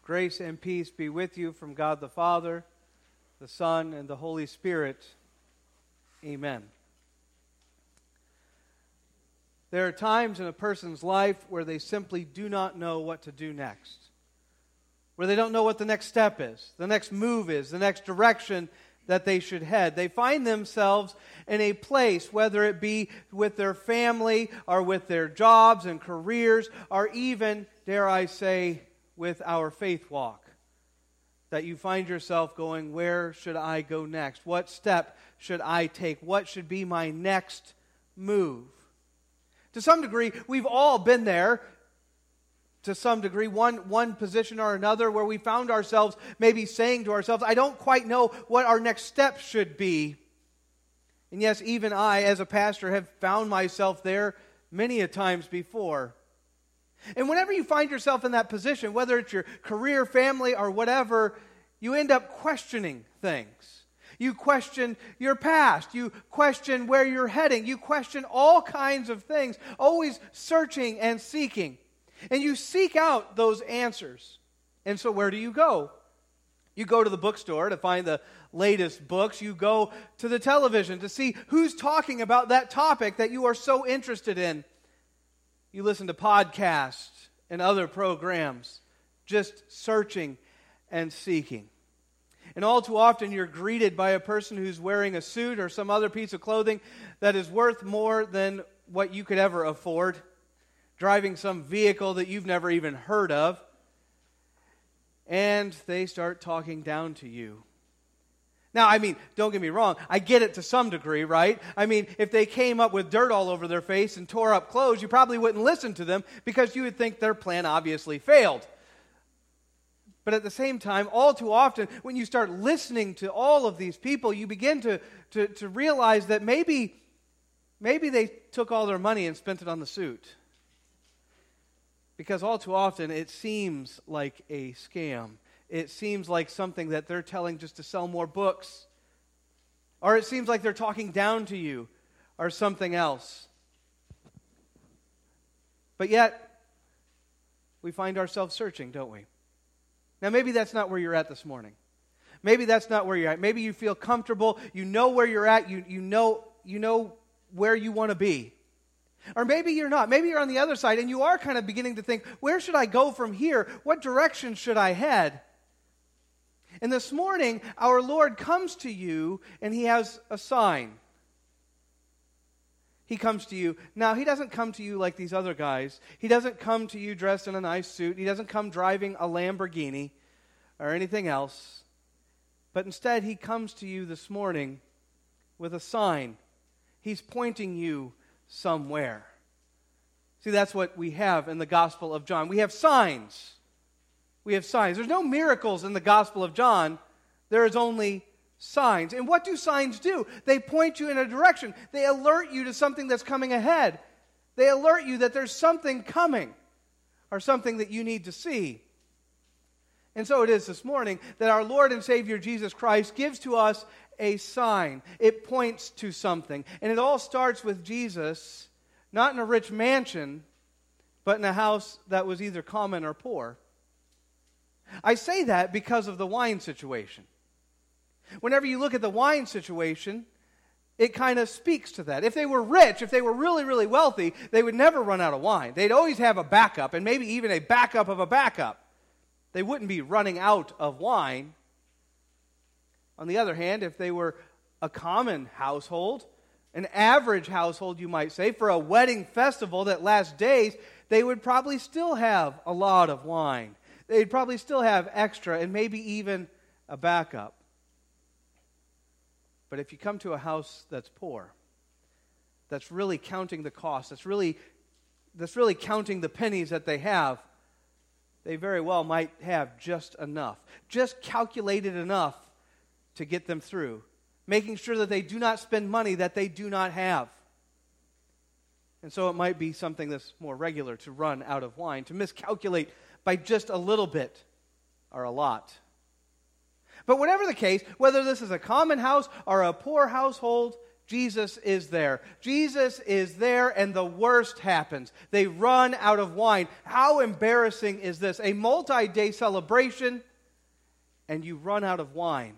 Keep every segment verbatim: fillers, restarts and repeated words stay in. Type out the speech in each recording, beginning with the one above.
Grace and peace be with you from God the Father, the Son, and the Holy Spirit. Amen. There are times in a person's life where they simply do not know what to do next. Where they don't know what the next step is, the next move is, the next direction that they should head. They find themselves in a place, whether it be with their family or with their jobs and careers, or even, dare I say, with our faith walk, that you find yourself going, where should I go next? What step should I take? What should be my next move? To some degree, we've all been there, to some degree, one, one position or another, where we found ourselves maybe saying to ourselves, I don't quite know what our next step should be. And yes, even I, as a pastor, have found myself there many a times before. And whenever you find yourself in that position, whether it's your career, family, or whatever, you end up questioning things. You question your past. You question where you're heading. You question all kinds of things, always searching and seeking. And you seek out those answers. And so where do you go? You go to the bookstore to find the latest books. You go to the television to see who's talking about that topic that you are so interested in. You listen to podcasts and other programs, just searching and seeking. And all too often you're greeted by a person who's wearing a suit or some other piece of clothing that is worth more than what you could ever afford, driving some vehicle that you've never even heard of, and they start talking down to you. Now, I mean, don't get me wrong, I get it to some degree, right? I mean, if they came up with dirt all over their face and tore up clothes, you probably wouldn't listen to them because you would think their plan obviously failed. But at the same time, all too often, when you start listening to all of these people, you begin to, to, to realize that maybe, maybe they took all their money and spent it on the suit. Because all too often, it seems like a scam. It seems like something that they're telling just to sell more books. Or it seems like they're talking down to you or something else. But yet, we find ourselves searching, don't we? Now, maybe that's not where you're at this morning. Maybe that's not where you're at. Maybe you feel comfortable. You know where you're at. You, you know, you know where you want to be. Or maybe you're not. Maybe you're on the other side and you are kind of beginning to think, where should I go from here? What direction should I head? And this morning, our Lord comes to you and He has a sign. He comes to you. Now, He doesn't come to you like these other guys. He doesn't come to you dressed in a nice suit. He doesn't come driving a Lamborghini or anything else. But instead, He comes to you this morning with a sign. He's pointing you somewhere. See, that's what we have in the Gospel of John. We have signs. We have signs. There's no miracles in the Gospel of John. There is only signs. And what do signs do? They point you in a direction. They alert you to something that's coming ahead. They alert you that there's something coming or something that you need to see. And so it is this morning that our Lord and Savior Jesus Christ gives to us a sign. It points to something. And it all starts with Jesus, not in a rich mansion, but in a house that was either common or poor. I say that because of the wine situation. Whenever you look at the wine situation, it kind of speaks to that. If they were rich, if they were really, really wealthy, they would never run out of wine. They'd always have a backup, and maybe even a backup of a backup. They wouldn't be running out of wine. On the other hand, if they were a common household, an average household, you might say, for a wedding festival that lasts days, they would probably still have a lot of wine. They'd probably still have extra and maybe even a backup. But if you come to a house that's poor, that's really counting the cost, that's really, that's really counting the pennies that they have, they very well might have just enough, just calculated enough to get them through, making sure that they do not spend money that they do not have. And so it might be something that's more regular to run out of wine, to miscalculate by just a little bit or a lot. But whatever the case, whether this is a common house or a poor household, Jesus is there. Jesus is there, and the worst happens. They run out of wine. How embarrassing is this? A multi-day celebration, and you run out of wine.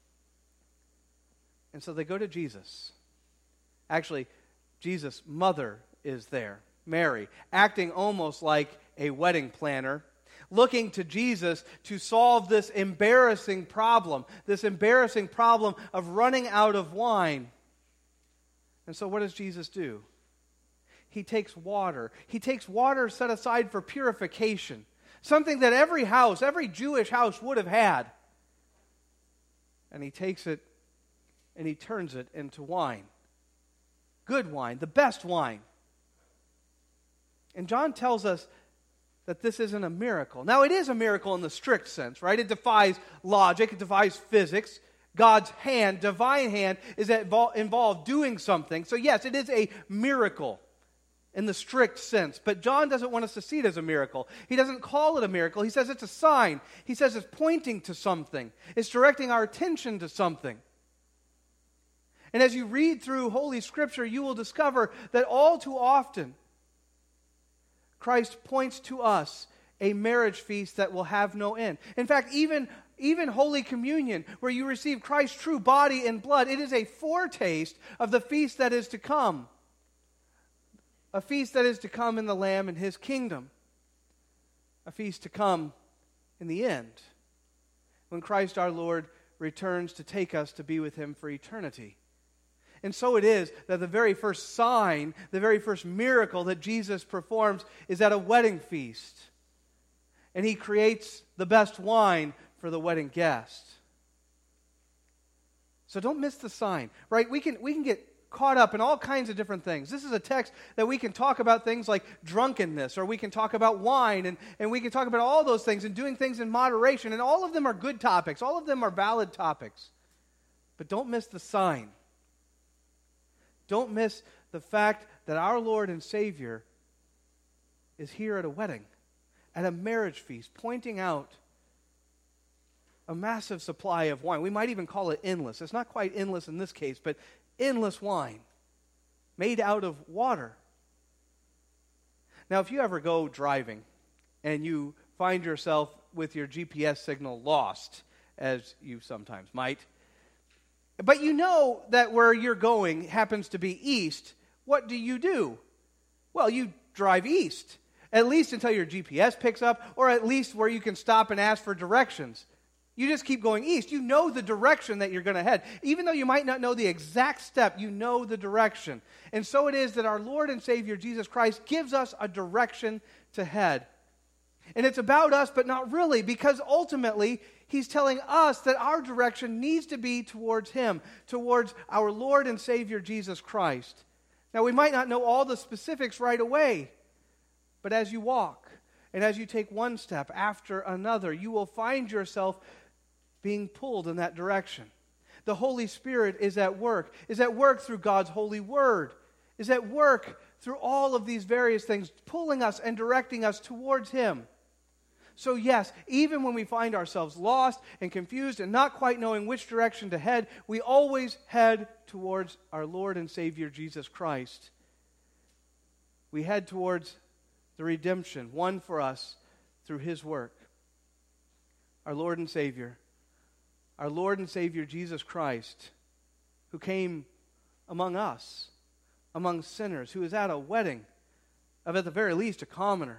And so they go to Jesus. Actually, Jesus' mother is there, Mary, acting almost like a wedding planner, looking to Jesus to solve this embarrassing problem, this embarrassing problem of running out of wine. And so what does Jesus do? He takes water. He takes water set aside for purification, something that every house, every Jewish house would have had. And he takes it and he turns it into wine. Good wine, the best wine. And John tells us that this isn't a miracle. Now, it is a miracle in the strict sense, right? It defies logic, it defies physics. God's hand, divine hand, is involved doing something. So yes, it is a miracle in the strict sense. But John doesn't want us to see it as a miracle. He doesn't call it a miracle. He says it's a sign. He says it's pointing to something. It's directing our attention to something. And as you read through Holy Scripture, you will discover that all too often, Christ points to us a marriage feast that will have no end. In fact, even Even Holy Communion, where you receive Christ's true body and blood, it is a foretaste of the feast that is to come. A feast that is to come in the Lamb and His kingdom. A feast to come in the end, when Christ our Lord returns to take us to be with Him for eternity. And so it is that the very first sign, the very first miracle that Jesus performs is at a wedding feast. And He creates the best wine for the wedding guest. So don't miss the sign, right? We can we can get caught up in all kinds of different things. This is a text that we can talk about things like drunkenness, or we can talk about wine, and, and we can talk about all those things and doing things in moderation, and all of them are good topics. All of them are valid topics. But don't miss the sign. Don't miss the fact that our Lord and Savior is here at a wedding, at a marriage feast, pointing out a massive supply of wine. We might even call it endless. It's not quite endless in this case, but endless wine made out of water. Now, if you ever go driving and you find yourself with your G P S signal lost, as you sometimes might, but you know that where you're going happens to be east, what do you do? Well, you drive east, at least until your G P S picks up, or at least where you can stop and ask for directions. You just keep going east. You know the direction that you're going to head. Even though you might not know the exact step, you know the direction. And so it is that our Lord and Savior, Jesus Christ, gives us a direction to head. And it's about us, but not really, because ultimately, He's telling us that our direction needs to be towards Him, towards our Lord and Savior, Jesus Christ. Now, we might not know all the specifics right away, but as you walk, and as you take one step after another, you will find yourself being pulled in that direction. The Holy Spirit is at work, is at work through God's holy word, is at work through all of these various things, pulling us and directing us towards Him. So yes, even when we find ourselves lost and confused and not quite knowing which direction to head, we always head towards our Lord and Savior, Jesus Christ. We head towards the redemption won for us through His work. Our Lord and Savior, our Lord and Savior Jesus Christ, who came among us, among sinners, who is at a wedding of, at the very least, a commoner,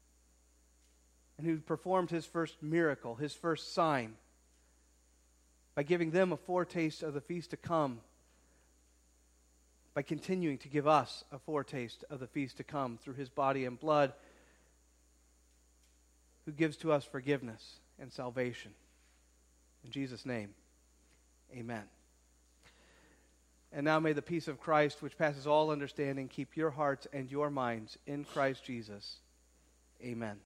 and who performed His first miracle, His first sign, by giving them a foretaste of the feast to come, by continuing to give us a foretaste of the feast to come through His body and blood, who gives to us forgiveness and salvation. In Jesus' name, amen. And now may the peace of Christ, which passes all understanding, keep your hearts and your minds in Christ Jesus. Amen.